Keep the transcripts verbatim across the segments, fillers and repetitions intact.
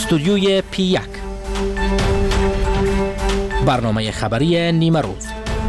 استودیوی پی یک، برنامه خبری نیمه روز.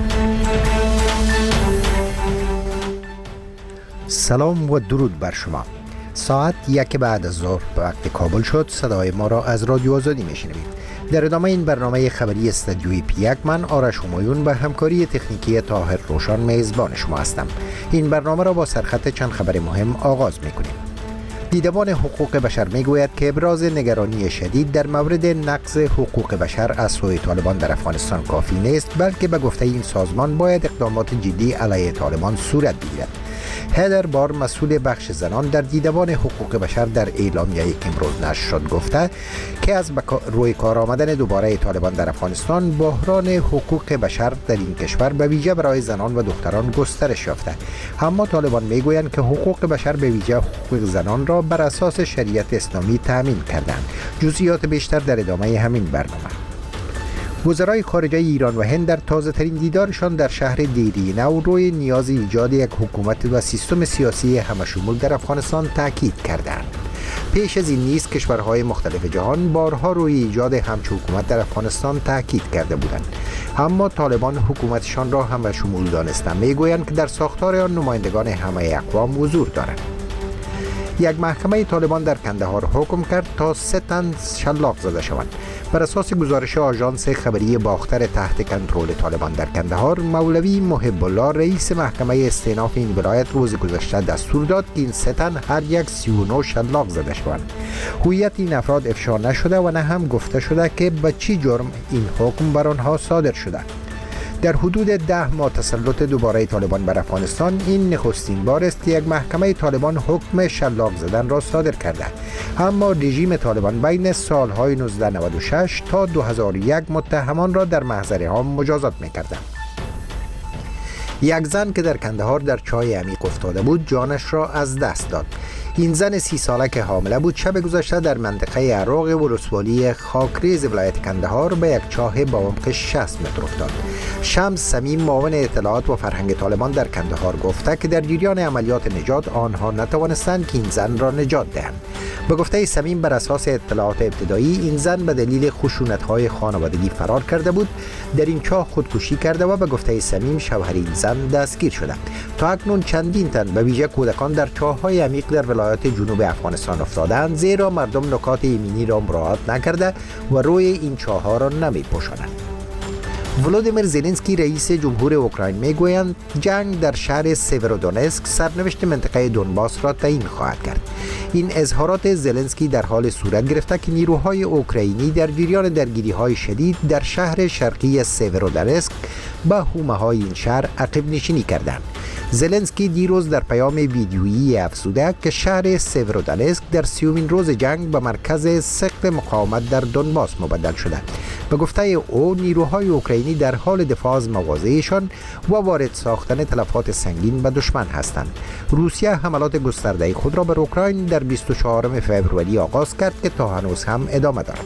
سلام و درود بر شما. ساعت یک بعد از ظهر به وقت کابل شد. صدای ما را از رادیو آزادی میشنوید. در ادامه این برنامه خبری استودیوی پی یک، من آرش همایون به همکاری تکنیکی طاهر روشن میزبان شما هستم. این برنامه را با سرخط چند خبر مهم آغاز میکنیم. دیدبان حقوق بشر میگوید که ابراز نگرانی شدید در مورد نقض حقوق بشر از سوی طالبان در افغانستان کافی نیست، بلکه به گفته این سازمان باید اقدامات جدی علیه طالبان صورت بگیرد. هیدر بار، مسئول بخش زنان در دیدبان حقوق بشر در اعلامیه که امروز نشر شد، گفته که از روی کار آمدن دوباره طالبان در افغانستان، بحران حقوق بشر در این کشور به ویژه برای زنان و دختران گسترش یافته. اما طالبان میگویند که حقوق بشر به ویژه حقوق زنان را بر اساس شریعت اسلامی تامین کردند. جزئیات بیشتر در ادامه همین برنامه. وزرای خارجه ایران و هند در تازه ترین دیدارشان در شهر دیری نو روی نیاز ایجاد یک حکومت و سیستم سیاسی همشمول در افغانستان تاکید کردند. پیش از این نیز کشورهای مختلف جهان بارها روی ایجاد همچون حکومت در افغانستان تاکید کرده بودند، اما طالبان حکومتشان را همشمول دانستند. میگویند که در ساختار آن نمایندگان همه اقوام حضور دارند. یک محکمه طالبان در کندهار حکم کرد تا سه تن شلاق زده شوند. بر اساس گزارش آژانس خبری باختر تحت کنترل طالبان در کندهار، مولوی محب الله رئیس محکمه استئناف این ولایت روز گذشته دستور داد که این سه تن هر یک سی و نه شلاق زده شوند. هویت این افراد افشا نشده و نه هم گفته شده که به چی جرم این حکم بر آنها صادر شده. در حدود ده ماه تسلط دوباره طالبان بر افغانستان، این نخستین بار است که یک محکمه طالبان حکم شلاق زدن را صادر کرده. اما رژیم طالبان بین سالهای نوزده نود و شش تا دو هزار و یک متهمان را در محضر عام مجازات می‌کرد. یک زن که در کندهار در چاه عمیق افتاده بود، جانش را از دست داد. این زن سی ساله که حامله بود، شب گذشته در منطقه عراق ولسوالی خاکریز ولایت کندهار به یک چاه با عمق شصت متر افتاد. شمس صمیم، معاون اطلاعات و فرهنگ طالبان در کندهار، گفته که در جریان عملیات نجات آنها نتوانستند که این زن را نجات دهند. به گفته صمیم، بر اساس اطلاعات ابتدایی این زن به دلیل خشونت‌های خانوادگی فرار کرده بود، در این چاه خودکشی کرده و به گفته صمیم شوهر این زن دستگیر شده. تا اکنون چندین تن به ویژه کودکان در چاه‌های عمیق در ولایت جنوب افغانستان افتادند، زیرا مردم نکات ایمنی را مراعات نکرده و روی این چاه‌ها را نمی‌پوشانند. ولودیمیر زلنسکی، رئیس جمهور اوکراین، میگویند جنگ در شهر سیورودونسک سرنوشت منطقه دونباس را تعیین خواهد کرد. این اظهارات زلنسکی در حال صورت گرفته که نیروهای اوکراینی در جریان درگیری‌های شدید در شهر شرقی سیورودونسک به حومه‌های این شهر عقب نشینی کردند. زلنسکی دیروز در پیام ویدیویی افزوده که شهر سیورودونسک در سیومین روز جنگ به مرکز سخت مقاومت در دونباس مبدل شده. به گفته او، نیروهای اوکراینی در حال دفاع از مواضعشان و وارد ساختن تلفات سنگین به دشمن هستند. روسیه حملات گسترده خود را بر اوکراین در بیست و چهارم فوریه آغاز کرد که تا هنوز هم ادامه دارد.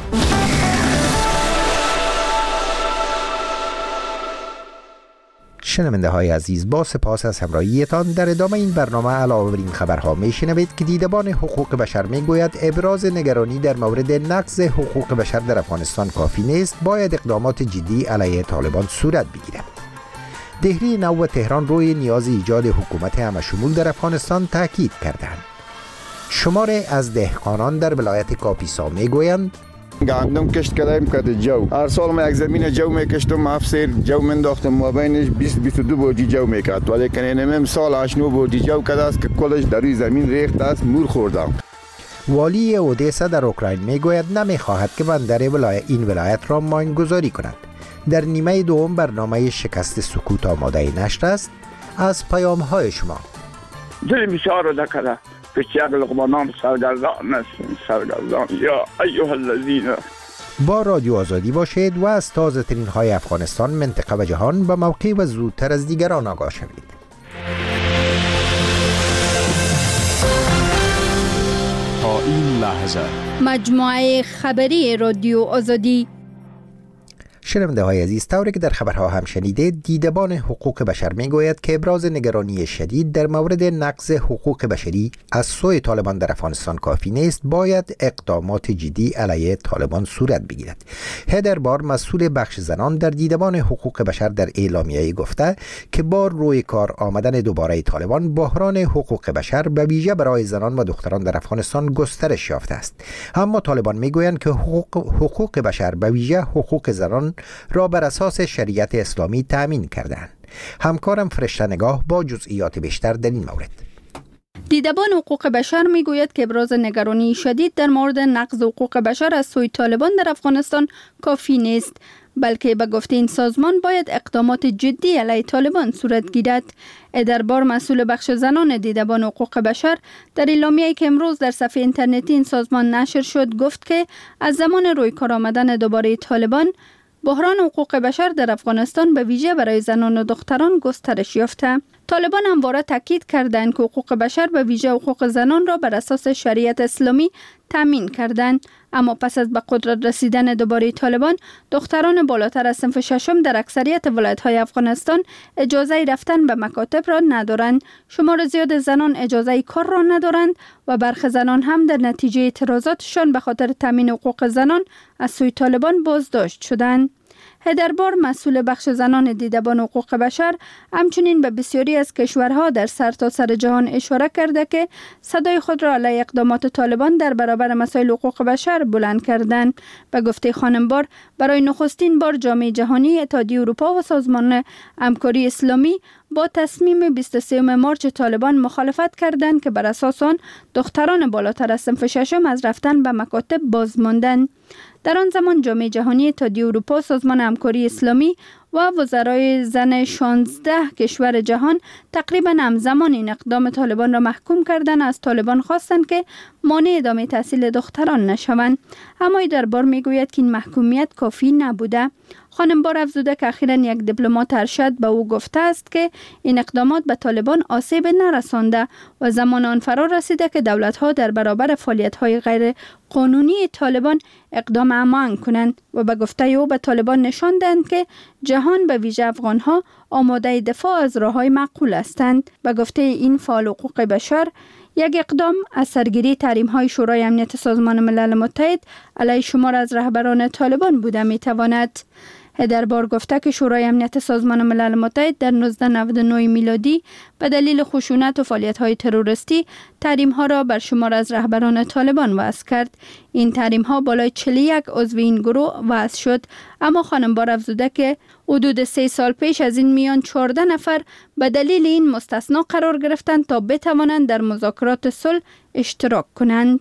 شنونده های عزیز، با سپاس از همراهیتان. در ادامه این برنامه علاوه بر این خبرها میشنوید که دیدبان حقوق بشر میگوید ابراز نگرانی در مورد نقض حقوق بشر در افغانستان کافی نیست، باید اقدامات جدی علیه طالبان صورت بگیرد. دهلی نو و تهران روی نیاز ایجاد حکومت همشمول در افغانستان تاکید کردند. شماری از دهقانان در ولایت کاپیسا میگویند گندم کشت کردیم کرده جو. هر سال ما یک زمین جو میکشتم، هفت سیر جو منداختم، ما بینش بیست بیست و دو بوجی جو میکرد، ولی کنین امسال هشت نو بوجی جو کرده است که کلش در روی زمین ریخته است، مور خوردم. والی اودیسا در اوکراین میگوید نمیخواهد که بندر ولایت این ولایت را ماینگذاری کند. در نیمه دوم برنامه شکست سکوت آماده نشر است. از پیام های شما. دل بسیار دکره که لقمانان سرگردان است، سرگردان یا ایها الذین. با رادیو آزادی باشید و از تازه ترین های افغانستان، منطقه و جهان به موقع و زودتر از دیگران آگاه شوید. تا این لحظه مجموعه خبری رادیو آزادی شنونده های عزیز، طوری که در خبرها هم شنیده، دیدبان حقوق بشر میگوید که ابراز نگرانی شدید در مورد نقض حقوق بشری از سوی طالبان در افغانستان کافی نیست، باید اقدامات جدی علیه طالبان صورت بگیرد. هدر بار، مسئول بخش زنان در دیدبان حقوق بشر، در اعلامیه گفته که با روی کار آمدن دوباره طالبان، بحران حقوق بشر به ویژه برای زنان و دختران در افغانستان گسترش یافته است. اما طالبان میگویند که حقوق, حقوق بشر به ویژه حقوق زنان را بر اساس شریعت اسلامی تامین کردند. همکارم فرشته نگاه با جزئیات بیشتر در این مورد. دیدبان حقوق بشر میگوید که ابراز نگرانی شدید در مورد نقض حقوق بشر از سوی طالبان در افغانستان کافی نیست، بلکه به گفته این سازمان باید اقدامات جدی علیه طالبان صورت گیرد. ادربار، مسئول بخش زنان دیدبان حقوق بشر، در اعلامیه‌ای که امروز در صفحه اینترنتی این سازمان نشر شد گفت که از زمان روی کار آمدن دوباره طالبان، بحران حقوق بشر در افغانستان به ویژه برای زنان و دختران گسترش یافته. طالبان همواره تاکید کردند که حقوق بشر به ویژه حقوق زنان را بر اساس شریعت اسلامی تامین کردند، اما پس از به قدرت رسیدن دوباره طالبان، دختران بالاتر از صنف ششم در اکثریت ولایت‌های افغانستان اجازه رفتن به مکاتب را ندارند. شمار زیاد زنان اجازه کار را ندارند و برخی زنان هم در نتیجه اعتراضاتشان به خاطر تامین حقوق زنان از سوی طالبان بازداشت شدند. هدربار، مسئول بخش زنان دیدبان حقوق بشر، همچنین به بسیاری از کشورها در سرتاسر سر جهان اشاره کرده که صدای خود را علیه اقدامات طالبان در برابر مسائل حقوق بشر بلند کردند. به گفته خانم بار، برای نخستین بار جامعه جهانی، اتحادیه اروپا و سازمان همکاری اسلامی با تصمیم بیست و سوم مارچ طالبان مخالفت کردند که بر اساس آن دختران بالاتر از صنف ششم از رفتن به مکاتب باز ماندند. در آن زمان جامعه جهانی، اتحادیه اروپا، سازمان همکاری اسلامی و وزرای زن شانزده کشور جهان تقریبا همزمان این اقدام طالبان را محکوم کردند. از طالبان خواستند که مانع ادامه تحصیل دختران نشوند، اما دربار میگوید که این محکومیت کافی نبوده. خانم بار افزوده که اخیراً یک دیپلمات ارشد به او گفته است که این اقدامات به طالبان آسیب نرسانده و زمان آن فرا رسیده که دولت‌ها در برابر فعالیت‌های غیر قانونی طالبان اقدام عمل کنند و به گفته او به طالبان نشان دهند که جهان به ویژه افغان‌ها آماده دفاع از راه‌های معقول هستند. به گفته این فعال حقوق بشر، یک اقدام از سرگیری تحریم‌های شورای امنیت سازمان ملل متحد علیه شمار از رهبران طالبان بوده می‌تواند. هدربار گفته که شورای امنیت سازمان ملل متحد در نوزده نود و نه میلادی به دلیل خشونت و فعالیت‌های تروریستی تحریم‌ها را بر شمار از رهبران طالبان وضع کرد. این تحریم‌ها بالای چهل و یک عضو این گروه وضع شد، اما خانم بار افزوده که حدود سه سال پیش از این میان چهارده نفر به دلیل این مستثنا قرار گرفتند تا بتوانند در مذاکرات صلح اشتراک کنند.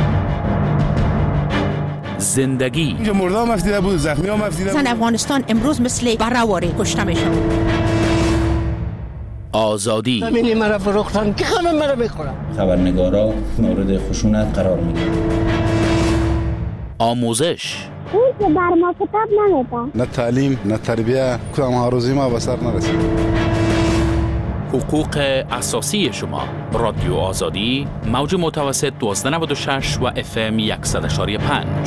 زندگی اینجا مرده هم افتیده بود، زخمی هم افتیده بود. زن افغانستان امروز مثل برآوری کشته میشن. آزادی زمینی مرا فروختن که همه مرا میخورن. خبرنگارا مورد خشونت قرار میگیرن. آموزش اون که بر ما کتاب نمیده. نه تعلیم نه تربیه، کدام هاروزی ما به سر نرسید. حقوق اساسی شما. رادیو آزادی، موج متوسط دوازده نود و شش و اف ام صد و یک و پنج.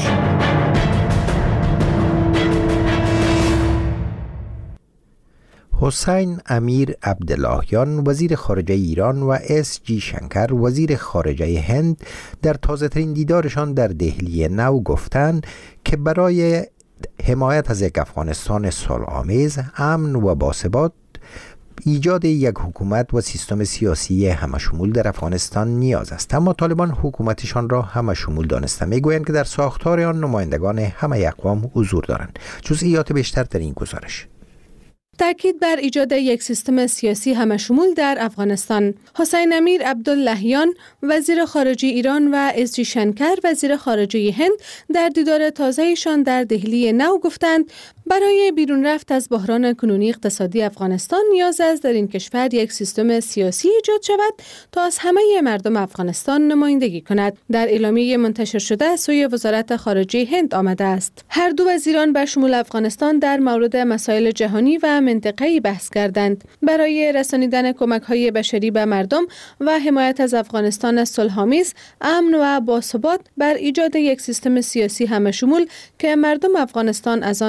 حسین امیر عبداللهیان، وزیر خارجه ایران، و اس جی شنکر، وزیر خارجه هند، در تازه ترین دیدارشان در دهلی نو گفتند که برای حمایت از یک افغانستان صلح‌آمیز، امن و باثبات، ایجاد یک حکومت و سیستم سیاسی همشمول در افغانستان نیاز است. اما طالبان حکومتشان را همشمول دانسته میگویند که در ساختار آن نمایندگان همه اقوام حضور دارند. جزئیات بیشتر در این گزارش. تاکید بر ایجاد یک سیستم سیاسی همشمول در افغانستان. حسین امیر عبداللهیان، وزیر خارجه ایران، و اس جی شنکر، وزیر خارجه هند، در دیدار تازه‌شان در دهلی نو گفتند برای بیرون رفت از بحران کنونی اقتصادی افغانستان نیاز است در این کشور یک سیستم سیاسی ایجاد شود تا از همه مردم افغانستان نمایندگی کند. در اعلامیه منتشر شده سوی وزارت خارجه هند آمده است. هر دو وزیران به شمول افغانستان در مورد مسائل جهانی و منطقه‌ای بحث کردند. برای رسانیدن کمک‌های بشری به مردم و حمایت از افغانستان صلح‌آمیز، امن و باثبات، بر ایجاد یک سیستم سیاسی همشمول که مردم افغانستان از آن نمایندگی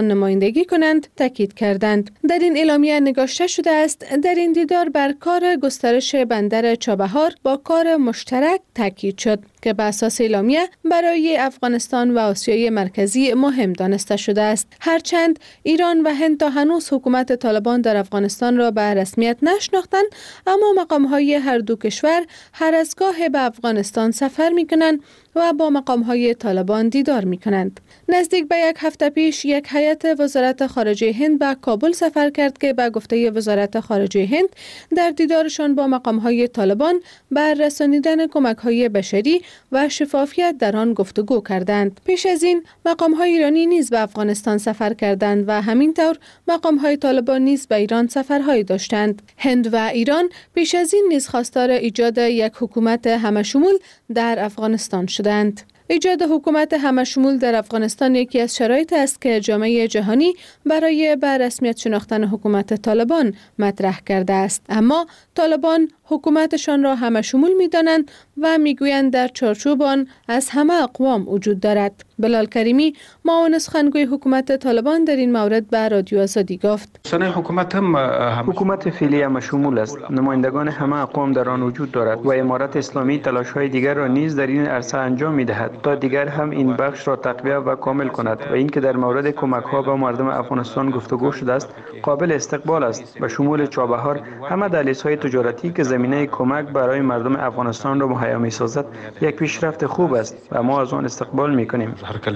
زندگی کنند تاکید کردند. در این اعلامیه نگاشته شده است در این دیدار بر کار گسترش بندر چابهار با کار مشترک تاکید شد که به اساس اعلامیه برای افغانستان و آسیای مرکزی مهم دانسته شده است. هرچند ایران و هند تا هنوز حکومت طالبان در افغانستان را به رسمیت نشناختند، اما مقام‌های هر دو کشور هر از گاه به افغانستان سفر می‌کنند و با مقام‌های طالبان دیدار می‌کنند. نزدیک به یک هفته پیش یک هیئت وزارت خارجه هند به کابل سفر کرد که به گفته وزارت خارجه هند در دیدارشان با مقام‌های طالبان بر رسانیدن کمک‌های بشری و شفافیت در آن گفتگو کردند. پیش از این مقام‌های ایرانی نیز به افغانستان سفر کردند و همینطور مقام‌های طالبان نیز به ایران سفرهایی داشتند. هند و ایران پیش از این نیز خواستار ایجاد یک حکومت همه‌شمول در افغانستان شدند. ایجاد حکومت همه‌شمول در افغانستان یکی از شرایط است که جامعه جهانی برای به رسمیت شناختن حکومت طالبان مطرح کرده است. اما طالبان حکومتشان را همه‌شمول می‌دانند و می‌گویند در چارچوب آن از همه اقوام وجود دارد. بلال کریمی، معاون سخنگوی حکومت طالبان، در این مورد به رادیو آزادی گفت: سنه حکومت هم حکومت فعلی همه‌شمول است. نمایندگان همه اقوام در آن وجود دارد و امارت اسلامی تلاش‌های دیگر را نیز در این عرصه انجام می‌دهد تا دیگر هم این بخش را تقویت و کامل کند و اینکه در مورد کمک‌ها به مردم افغانستان گفتگو شده است قابل استقبال است. به شمول چابهار همه دهلیزهای تجارتی که زمینه کمک برای مردم افغانستان را مهیا می‌سازد یک پیشرفت خوب است و ما از آن استقبال می‌کنیم.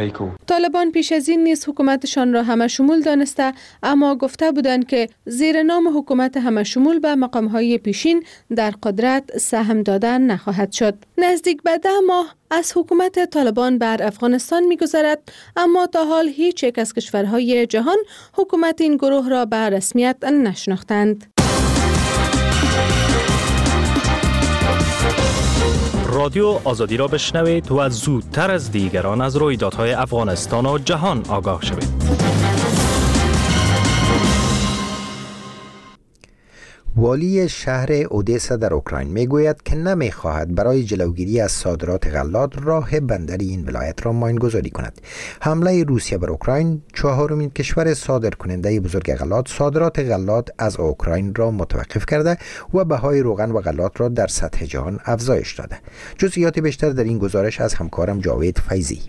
طالبان پیش از این نیز حکومتشان را همه‌شمول دانسته، اما گفته بودند که زیر نام حکومت همه‌شمول به مقام‌های پیشین در قدرت سهم دادن نخواهد شد. نزدیک به ده ماه از حکومت طالبان بر افغانستان می‌گذرد، اما تا حال هیچ یک از کشورهای جهان حکومت این گروه را به رسمیت نشناختند. رادیو آزادی را بشنوید و زودتر از دیگران از رویدادهای افغانستان و جهان آگاه شوید. والی شهر اودسا در اوکراین میگوید که نمیخواهد برای جلوگیری از صادرات غلات راه بندری این ولایت را ماینگذاری کند. حمله روسیه بر اوکراین، چهارمین کشور صادر کننده بزرگ غلات، صادرات غلات از اوکراین را متوقف کرده و بهای روغن و غلات را در سطح جهان افزایش داده. جزئیات بیشتر در این گزارش از همکارم جاوید فیضی.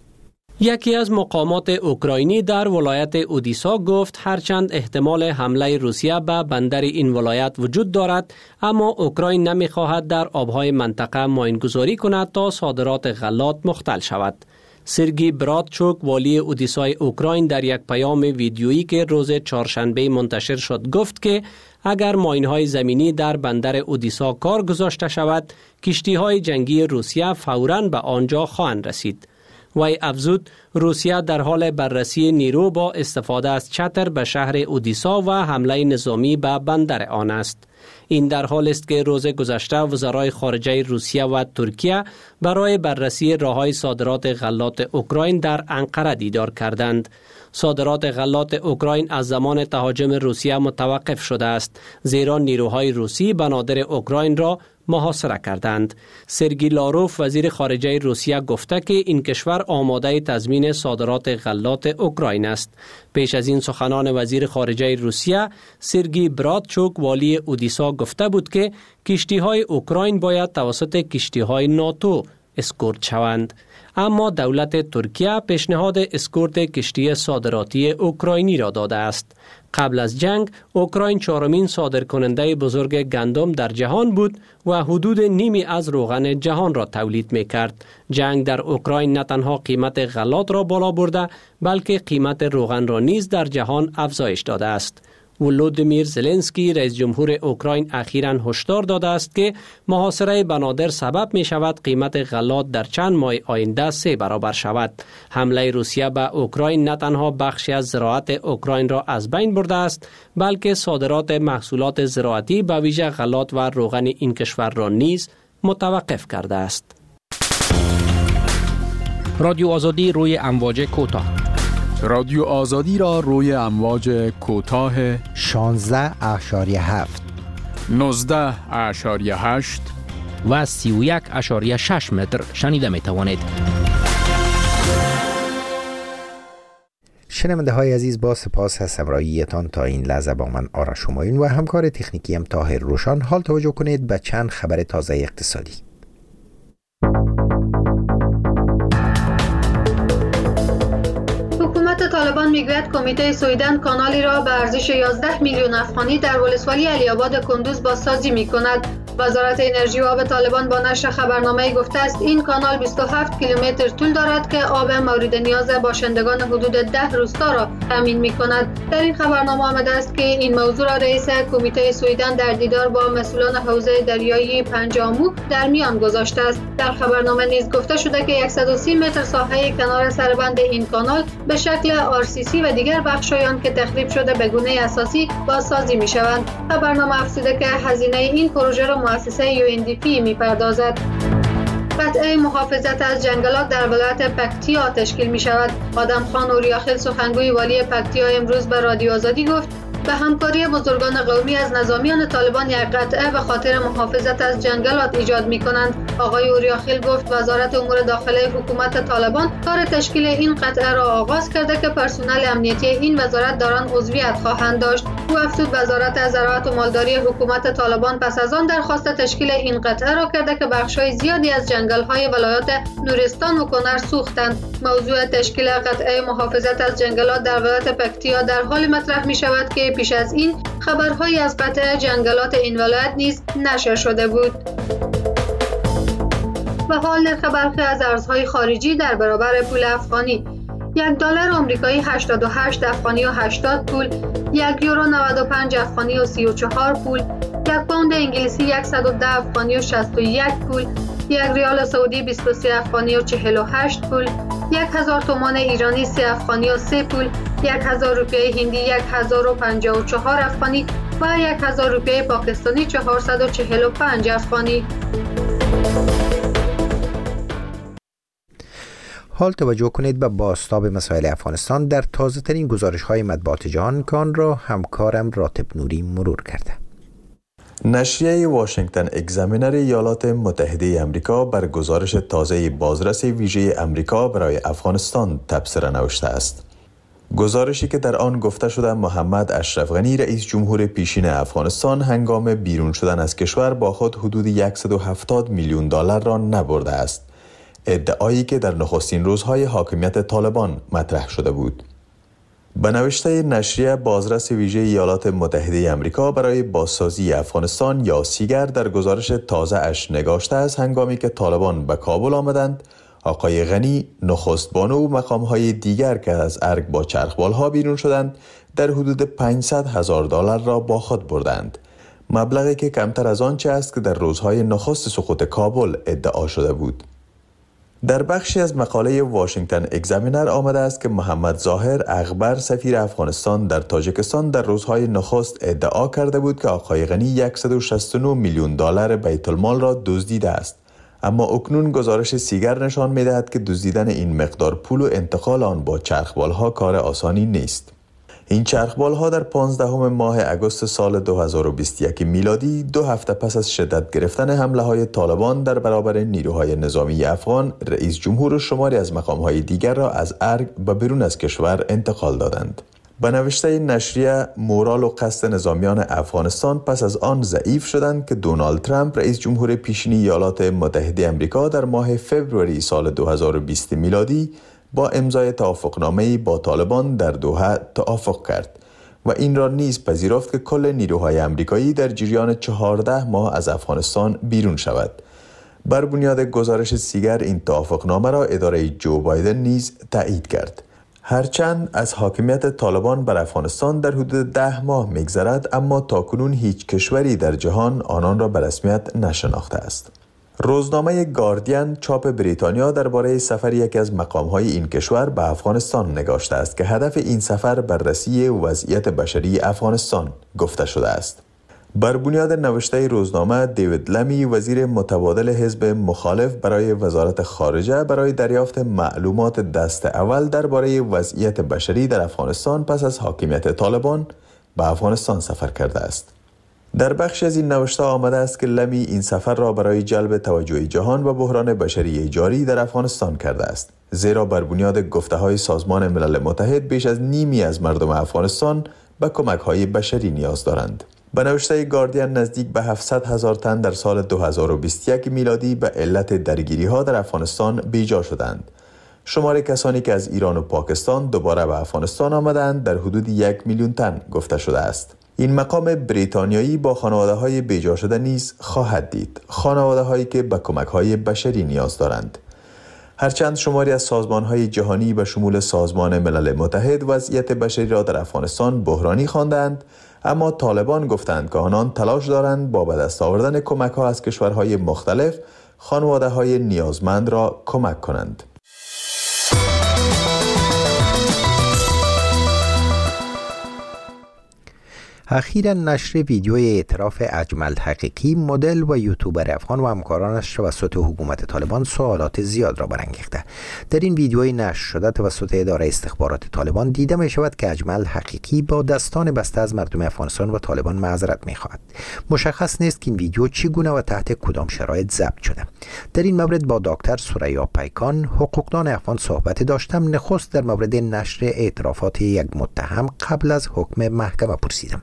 یکی از مقامات اوکراینی در ولایت اودیسا گفت هرچند احتمال حمله روسیه به بندر این ولایت وجود دارد، اما اوکراین نمی‌خواهد در آبهای منطقه ماینگذاری کند تا صادرات غلات مختل شود. سرگی برادچوک، والی اودیسای اوکراین، در یک پیام ویدیویی که روز چهارشنبه منتشر شد گفت که اگر ماین‌های زمینی در بندر اودیسا کار گذاشته شود، کشتی‌های جنگی روسیه فوراً به آنجا خواهند رسید. وی افزود روسیه در حال بررسی نیرو با استفاده از چتر به شهر اودیسا و حمله نظامی به بندر آن است. این در حال است که روز گذشته وزرای خارجه روسیه و ترکیه برای بررسی راه‌های صادرات غلات اوکراین در انقره دیدار کردند. صادرات غلات اوکراین از زمان تهاجم روسیه متوقف شده است، زیرا نیروهای روسی بنادر اوکراین را محاصره کردند. سرگی لاروف، وزیر خارجه روسیه، گفته که این کشور آماده تضمین صادرات غلات اوکراین است. پیش از این سخنان وزیر خارجه روسیه سرگی برادچوک، والی اودیسا، گفته بود که کشتی‌های اوکراین باید توسط کشتی‌های ناتو اسکورت شوند. اما دولت ترکیه پیشنهاد اسکورت کشتی صادراتی اوکراینی را داده است. قبل از جنگ اوکراین چهارمین صادرکننده بزرگ گندم در جهان بود و حدود نیمی از روغن جهان را تولید می‌کرد. جنگ در اوکراین نه تنها قیمت غلات را بالا برده، بلکه قیمت روغن را نیز در جهان افزایش داده است. ولودیمیر زلنسکی، رئیس جمهور اوکراین، اخیراً هشدار داده است که محاصره بنادر سبب می شود قیمت غلات در چند ماه آینده سه برابر شود. حمله روسیه به اوکراین نه تنها بخشی از زراعت اوکراین را از بین برده است، بلکه صادرات محصولات زراعتی به ویژه غلات و روغن این کشور را نیز متوقف کرده است. رادیو آزادی روی امواج کوتاه. رادیو آزادی را روی امواج کوتاه شانزده اشاریه هفت، نوزده اشاریه هشت و سی و یک اشاریه شش متر شنیده می توانید. شنونده های عزیز، با سپاس از همراهیتان تا این لحظه با من آرش همایون و همکار تکنیکی ام طاهر روشان. حال توجه کنید به چند خبر تازه اقتصادی. حکومت طالبان میگوید کمیته سویدن کانالی را به ارزش یازده میلیون افغانی در ولسوالی علی آباد کندوز بازسازی میکند. وزارت انرژی و آب طالبان با نشر خبرنامه گفته است این کانال بیست و هفت کیلومتر طول دارد که آب مورد نیاز باشندگان حدود ده روستا را تامین می‌کند. در این خبرنامه آمده است که این موضوع را رئیس کمیته سویدن در دیدار با مسئولان حوزه دریایی پنجامو در میان گذاشته است. در خبرنامه نیز گفته شده که صد و سی متر ساحه کنار سربند این کانال به شکل آر سی سی و دیگر بخشایان که تخریب شده به گونه اساسی بازسازی می‌شوند. خبرنامه افزوده که هزینه این پروژه را مؤسسه یو ان دی پی می‌پردازد. قطعه محافظت از جنگلات در ولایت پکتیا تشکیل می شود. آدم خان اوریاخیل سخنگوی والی پکتیا امروز به رادیو آزادی گفت به همکاری بزرگان قومی از نظامیان طالبان یک قطعه به خاطر محافظت از جنگلات ایجاد می کنند. آقای اوریاخیل گفت وزارت امور داخله حکومت طالبان کار تشکیل این قطعه را آغاز کرده که پرسنل امنیتی این وزارت در آن عضویت خواهند داشت. او افزود وزارت زراعت و مالداری حکومت طالبان پس از آن درخواست تشکیل این قطعه را کرده که بخش‌های زیادی از جنگل‌های ولایات نورستان و کنر سوختند. موضوع تشکیل قطعه محافظت از جنگلات در ولایت پکتیا در حال مطرح می‌شود که پیش از این خبرهایی از قطع جنگلات این ولایت نیز نشر شده بود. و حال نرخ برخی از ارزهای خارجی در برابر پول افغانی: یک دلار آمریکایی هشتاد و هشت افغانی و هشتاد پول، یک یورو نود و پنج افغانی و سی و چهار پول، یک پوند انگلیسی صد و ده افغانی و شصت و یک پول، یک ریال سعودی بیست و سه افغانی و چهل و هشت پول، یک هزار تومان ایرانی سه افغانی و سه پول، یک هزار روپیه هندی یک هزار و پنجاه و چهار افغانی و یک هزار روپیه پاکستانی چهارصد و چهل و پنج افغانی. حال توجه کنید به بازتاب مسائل افغانستان در تازه ترین گزارش های مطبوعات جهان که آن را همکارم راتب نوری مرور کرده. نشریه واشنگتن اگزامینر ایالات متحده آمریکا بر گزارش تازه بازرس ویژه آمریکا برای افغانستان تبصره نوشته است. گزارشی که در آن گفته شده محمد اشرف غنی رئیس جمهور پیشین افغانستان هنگام بیرون شدن از کشور با خود حدود صد و هفتاد میلیون دلار را نبرده است. ادعایی که در نخستین روزهای حاکمیت طالبان مطرح شده بود. به نوشته نشریه، بازرس ویژه ایالات متحده آمریکا برای بازسازی افغانستان یا سیگر در گزارش تازه اش نگاشته است هنگامی که طالبان به کابل آمدند، آقای غنی، نخست بانو و مقام‌های دیگر که از ارگ با چرخبال‌ها بیرون شدند در حدود پانصد هزار دلار را با خود بردند. مبلغی که کمتر از آنچه است که در روزهای نخست سقوط کابل ادعا شده بود. در بخشی از مقاله واشنگتن اگزامینر آمده است که محمد ظاهر اغبر سفیر افغانستان در تاجیکستان در روزهای نخست ادعا کرده بود که آقای غنی صد و شصت و نه میلیون دلار بیت المال را دزدیده است. اما اکنون گزارش سیگر نشان می‌دهد که دزدیدن این مقدار پول و انتقال آن با چرخبال‌ها کار آسانی نیست. این چرخبال‌ها در پانزدهم ماه اگست سال دو هزار و بیست و یک میلادی، دو هفته پس از شدت گرفتن حمله‌های طالبان در برابر نیروهای نظامی افغان، رئیس جمهور و شماری از مقام‌های دیگر را از ارگ به بیرون از کشور انتقال دادند. به نوشته نشریه، مورال و قصد نظامیان افغانستان پس از آن ضعیف شدند که دونالد ترامپ، رئیس جمهور پیشین ایالات متحده آمریکا، در ماه فوریه سال دو هزار و بیست میلادی با امضای توافقنامه‌ای با طالبان در دوحه توافق کرد و این را نیز پذیرفت که کل نیروهای آمریکایی در جریان چهارده ماه از افغانستان بیرون شود. بر بنیاد گزارش سیگر این توافقنامه را اداره جو بایدن نیز تایید کرد. هرچند از حاکمیت طالبان بر افغانستان در حدود ده ماه می‌گذرد، اما تاکنون هیچ کشوری در جهان آنان را به رسمیت نشناخته است. روزنامه گاردین چاپ بریتانیا درباره سفر یکی از مقام‌های این کشور به افغانستان نگاشته است که هدف این سفر بررسی وضعیت بشری افغانستان گفته شده است. بر بنیاد نوشته روزنامه، دیوید لمی، وزیر متبادل حزب مخالف برای وزارت خارجه، برای دریافت معلومات دست اول درباره وضعیت بشری در افغانستان پس از حاکمیت طالبان به افغانستان سفر کرده است. در بخش از این نوشته آمده است که لمی این سفر را برای جلب توجه جهان و بحران بشری جاری در افغانستان کرده است، زیرا بر بنیاد گفته‌های سازمان ملل متحد بیش از نیمی از مردم افغانستان به کمک‌های بشری نیاز دارند. به نوشته گاردین نزدیک به هفتصد هزار تن در سال دو هزار و بیست و یک میلادی به علت درگیری‌ها در افغانستان بیجا شدند. شمار کسانی که از ایران و پاکستان دوباره به افغانستان آمدند در حدود یک میلیون تن گفته شده است. این مقام بریتانیایی با خانواده‌های بیجا شده نیز خواهد دید، خانواده‌هایی که به کمک‌های بشری نیاز دارند. هرچند شماری از سازمان‌های جهانی به شمول سازمان ملل متحد وضعیت بشری را در افغانستان بحرانی خواندند، اما طالبان گفتند که آنان تلاش دارند با به دست آوردن کمک‌ها از کشورهای مختلف خانواده‌های نیازمند را کمک کنند. اخیراً نشر ویدیوی اعتراف اجمل حقیقی، مدل و یوتیوبر افغان و همکارانش توسط حکومت طالبان سوالات زیاد را برانگیخته. در این ویدیوی نشر شده توسط اداره استخبارات طالبان دیده می شود که اجمل حقیقی با دستان بسته از مردم افغانستان و طالبان معذرت می خواهد. مشخص نیست که این ویدیو چگونه و تحت کدام شرایط ضبط شده. در این مورد با دکتر ثریا پیکان، حقوقدان افغان صحبت داشتم. نخست در مورد نشر اعترافات یک متهم قبل از حکم محکمه پرسیدم.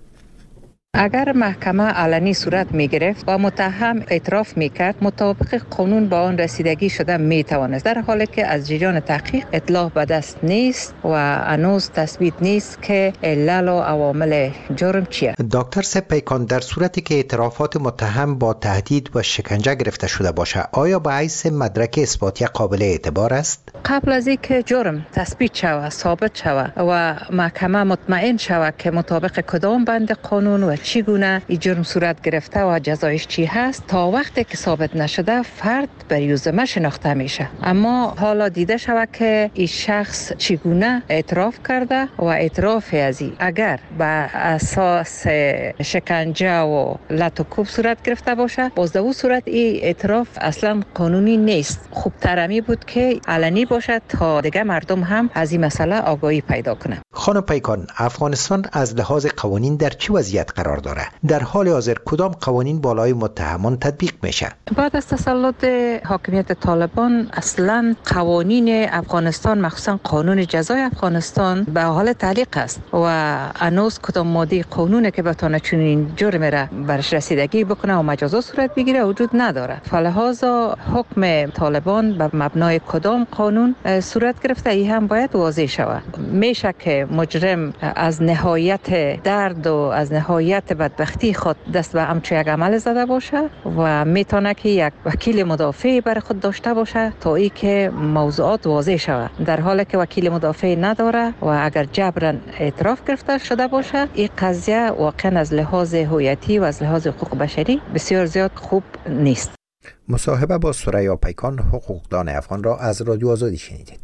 اگر محکمه علنی صورت می گرفت و متهم اعتراف می کرد، مطابق قانون با آن رسیدگی شده می توانست، در حالی که از جریان تحقیق اطلاع به دست نیست و هنوز تثبیت نیست که علل و عوامل جرم چیه. دکتر سپیکان، در صورتی که اعترافات متهم با تهدید و شکنجه گرفته شده باشه، آیا به حیث مدرک اثباتی قابل اعتبار است؟ قبل از اینکه جرم تثبیت شود، ثابت شود و محکمه مطمئن شود که مطابق کدام بند قانون و چگونه این جرم صورت گرفته و جزایش چی هست، تا وقتی که ثابت نشده فرد بر یوزمه شناخته میشه. اما حالا دیده شود که این شخص چگونه اعتراف کرده و اعتراف از این اگر به اساس شکنجه و لط و کوب صورت گرفته باشه، باز در اون صورت این اعتراف اصلا قانونی نیست. خوب ترمی بود که علنی باشه تا دیگه مردم هم از این مسئله آگاهی پیدا کنه. خانم پیکان، افغانستان از لحاظ قوانین در چه وضعیت قرار داره؟ در حال حاضر کدام قوانین بالای متهمان تطبیق میشه؟ بعد از تسلط حاکمیت طالبان اصلا قوانین افغانستان، مخصوصا قانون جزای افغانستان به حال تعلیق است و هنوز کدام ماده قانونه که بتونه چنین جرم را برش رسیدگی بکنه و مجازات صورت بگیره وجود نداره. فلهذا حکم طالبان به مبنای کدام قانون صورت گرفته ای هم باید واضح شود. میشه که مجرم از نهایت درد و از نهایت بدبختی خود دست به همچون یک عمل زده باشه و میتونه که یک وکیل مدافع برای خود داشته باشه تا ای که موضوعات واضح شود. در حالی که وکیل مدافع نداره و اگر جبران اعتراف گرفته شده باشه، این قضیه واقعا از لحاظ هویتی و از لحاظ حقوق بشری بسیار زیاد خوب نیست. مصاحبه با ثریا پیکان، حقوقدان افغان را از رادیو آزادی شنیدید.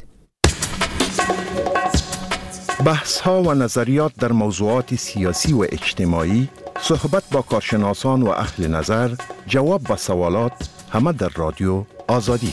بحث ها و نظریات در موضوعات سیاسی و اجتماعی، صحبت با کارشناسان و اهل نظر، جواب به سوالات، همه در رادیو آزادی.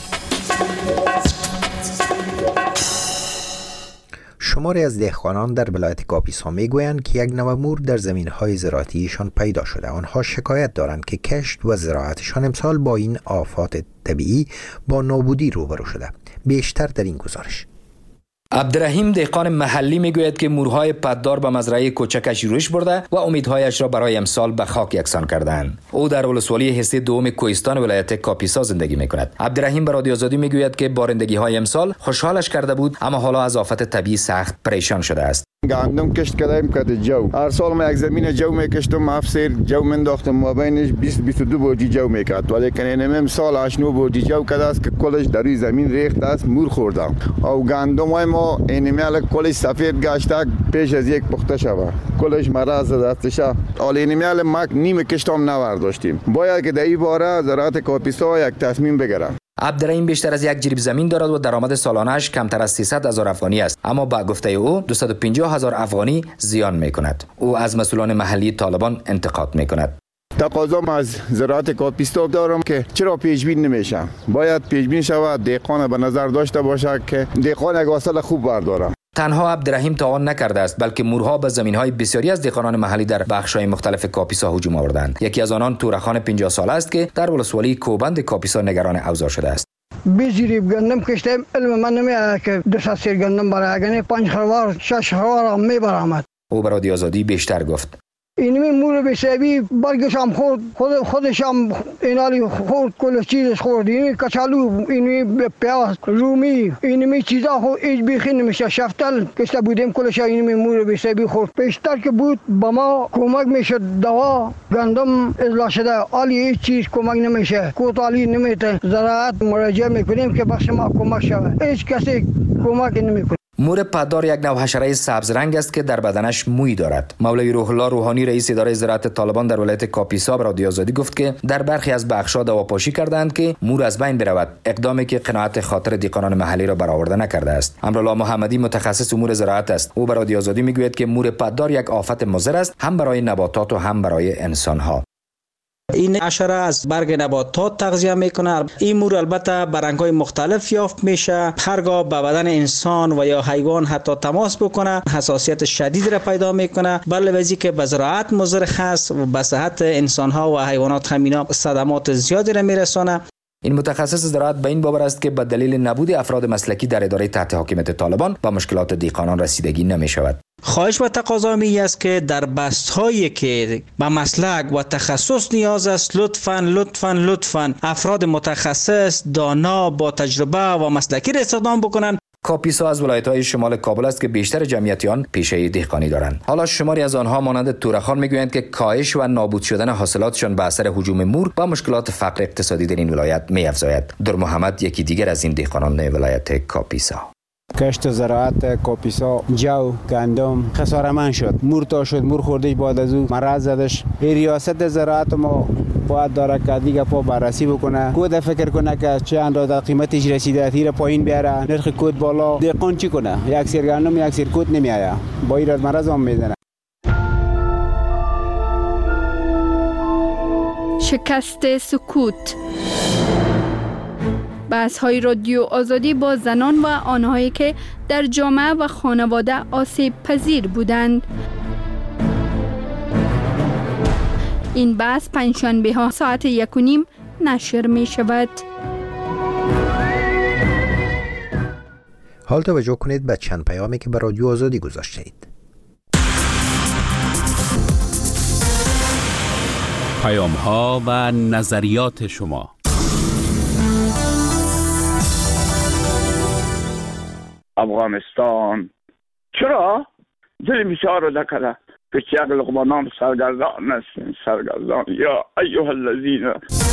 شماری از دهقانان در ولایت کاپیسا میگویند که یک نوع مور در زمین‌های زراعتیشان پیدا شده. آنها شکایت دارند که کشت و زراعتشان امسال با این آفات طبیعی با نابودی روبرو شده. بیشتر در این گزارش. عبدالرحیم دهقان محلی میگوید که مورهای پددار به مزرعه کوچکش روش برده و امیدهایش را برای امسال به خاک یکسان کردند. او در ولسوالی حصه دوم کوهستان ولایت کاپیسا زندگی میکند. عبدالرحیم به رادیو آزادی میگوید که بارندگی های امسال خوشحالش کرده بود، اما حالا از آفت طبیعی سخت پریشان شده است. گندم کشت کردیم که جو هر سال ما یک زمین جو میکشتم، افسر جو منداختم مابینش بیست بیست و دو بوجی جو میکرد، ولی کنه امسال اشنو بوجی جو کرده است که کلش در روی زمین ریخت است، مور خوردم. او گندم های ما اینمیال کلش سفید گشته پیش از یک پخته شود، کلش مرض دستشه. حالا اینمیال ما نیم کشتم نورداشتیم. باید که در این باره زراعت کاپیسا یک تصمیم بگیره. عبدالرحیم بیشتر از یک جریب زمین دارد و درآمد سالانه‌اش کمتر از سیصد هزار افغانی است، اما با گفته او دویست و پنجاه هزار افغانی زیان میکند. او از مسئولان محلی طالبان انتقاد میکند. تقاضا از زراعت کاپیسا دارم که چرا پیشبین نمیشه؟ باید پیشبین شود، دهقان به نظر داشته باشه که دهقان یک حاصل خوب برداره. تنها عبدالرحیم تعاون نکرده است، بلکه مورها به زمین‌های بسیاری از دهقانان محلی در بخش‌های مختلف کاپیسا هجوم آوردند. یکی از آنان تورخان پنجاه ساله است که در ولسوالی کوبند کاپیسا نگران اوضاع شده است. بیزیری گندم کشتم، علم من نمیاد که دو سه سیر گندم برای اگه پنج خروار شش خروار هم میبرامد. او برای رادیو آزادی بیشتر گفت. اینمی مور بسیبی برگش هم خورد، خود خودش هم اینالی خورد، کل چیزش خورد. اینمی کچالو، اینمی پیاز، رومی، اینمی چیزا خورد، ایچ بیخی نمیشه. شفتل کشته بودیم کلش اینمی مور بسیبی خورد. پیشتر که بود با ما کمک میشد دوا، گندم اصلاح شده، عالی هیچ چیز کمک نمیشه. کوتالی نمیته. زراعت مراجعه میکنیم که بخش ما کمک شود. هیچ کسی کمک نمیکنه. مور پدار یک نوع حشره سبز رنگ است که در بدنش موی دارد. مولوی روح الله روحانی رئیس اداره زراعت طالبان در ولایت کاپیسا به رادیو آزادی گفت که در برخی از بخش‌ها دواپاشی کردند که مور از بین برود، اقدامی که قناعت خاطر دهقانان محلی را برآورده نکرده است. امرالله محمدی متخصص امور زراعت است. او به رادیو آزادی میگوید که مور پدار یک آفت مضر است، هم برای نباتات و هم برای انسان‌ها. این حشره از برگ نباتات تغذیه میکنه. این مور البته برنگ‌های مختلف یافت میشه. هرگاه به بدن انسان و یا حیوان حتی تماس بکنه حساسیت شدید را پیدا میکنه. بله وزی که به زراعت مضر هست و به صحت انسان‌ها و حیوانات همینا صدمات زیادی را میرسونه. این متخصص زراعت به این باور است که به دلیل نبود افراد مسلکی در اداره تحت حاکمیت طالبان به مشکلات دهقانان رسیدگی نمی شود. خواهش و تقاضا می است که در بست‌هایی که به مسلک و تخصص نیاز است لطفاً لطفاً لطفاً افراد متخصص دانا با تجربه و مسلکی را استخدام بکنند. کاپیسا از ولایت‌های شمال کابل است که بیشتر جمعیت آن پیشه دهقانی دارند. حالا شماری از آنها مانند تورخان میگویند که کاهش و نابود شدن حاصلاتشان به اثر هجوم مور و مشکلات فقر اقتصادی در این ولایت می‌افزاید. در محمد یکی دیگر از این دهقانان ولایت کاپیسا. کشت زراعت کاپیسا جو گندم خسارمند شد. مور تا شد، مور خوردش بعد از او مرض زدش. ریاست زراعت ما باید داره که دیگه پا بررسی بکنه، کود فکر کنه که چه اندازه قیمتش رسیده تیر پایین بیاره، نرخ کود بالا، دهقان چی کنه؟ یک سیر گندم یک سیر کود نمیآید، با این مرض هم میزنه. شکست سکوت. بحث های رادیو آزادی با زنان و آنهایی که در جامعه و خانواده آسیب پذیر بودند. این بحث پنجشنبه ها ساعت یک و نیم نشر می شود. حال توجه کنید به چند پیامی که به رادیو آزادی گذاشته اید. پیام ها و نظریات شما. افغانستان چرا دل بسیار رو نکرده که یک لقمه نان سرگردان است. سرگردان یا ایها الذین.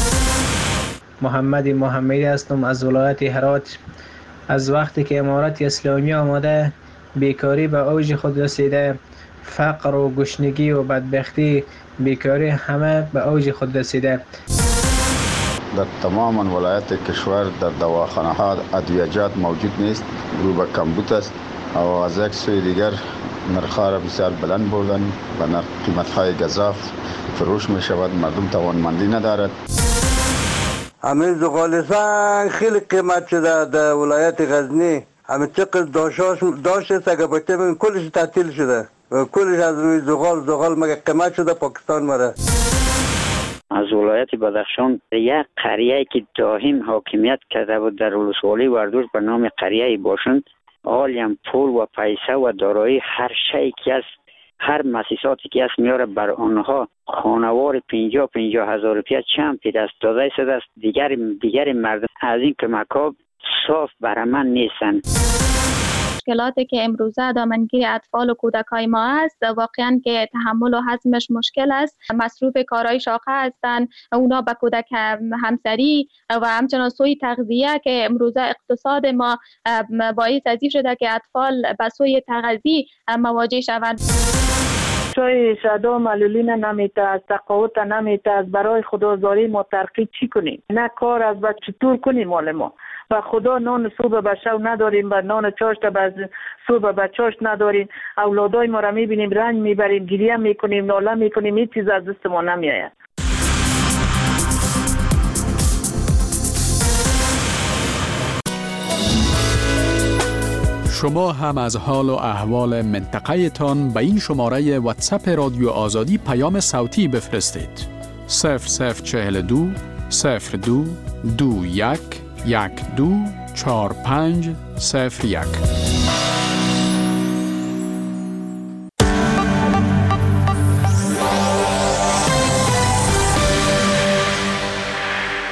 محمد محمدی هستم از ولایت هرات. از وقتی که امارت اسلامی آمده بیکاری به اوج خود رسیده، فقر و گشنگی و بدبختی، بیکاری همه به اوج خود رسیده. در تمام ولایت کشور در دواخانه ها ادویجات موجود نیست، رو به کمبود است و از یک سوی دیگر نرخ‌ها را بسیار بلند بردن و نرخ قیمت‌های گزاف فروش می شود، مردم توانمندی ندارد. همین زغال سنگ خیلی قیمت شده در ولایت غزنی. همین چقدر داشتش داشت است اگه بچه بگیم کلش تعطیل شده و کلش از روی زغال زغال مگه قیمت شده پاکستان مره. از ولایت بدخشان یک قریه که دائم حاکمیت کرده بود در ولسوالی وردوش به نام قریه باشند، حالیم پول و پیسه و دارایی هر شیء که است، هر مؤسساتی که است میاره بر آنها خانوار پنجاه پنجاه هزار روپیه چند پی دست داده شده است. دیگر دیگر مردم از این کمک‌ها صاف برامن نیستند. مشکلاتی که امروزه دامنگیر اطفال و کودکای ما است واقعا که تحمل و هضمش مشکل است. مصروف کارهای شاقه هستند، اونا به کودک همسری و همچنان سوی تغذیه که امروزه اقتصاد ما باعث از این شده که اطفال به سوی تغذیه مواجه شوند. چای شدا معلولین نمیته، از تقاوت نمیته، از برای خدازاری ما ترقی چی کنیم؟ نه کار از با چطور کنیم مال ما و خدا نان صبح به شب نداریم و نان چاشت به صبح به چاشت نداریم. اولادای ما را میبینیم رنج میبریم، گریه میکنیم، ناله میکنیم، هیچ چیز از دست ما نمیآید. شما هم از حال و احوال منطقه تان به این شماره واتساپ رادیو آزادی پیام صوتی بفرستید. صفر صفر چهل دو صفر دو دو یک یک دو چهار پنج صفر یک.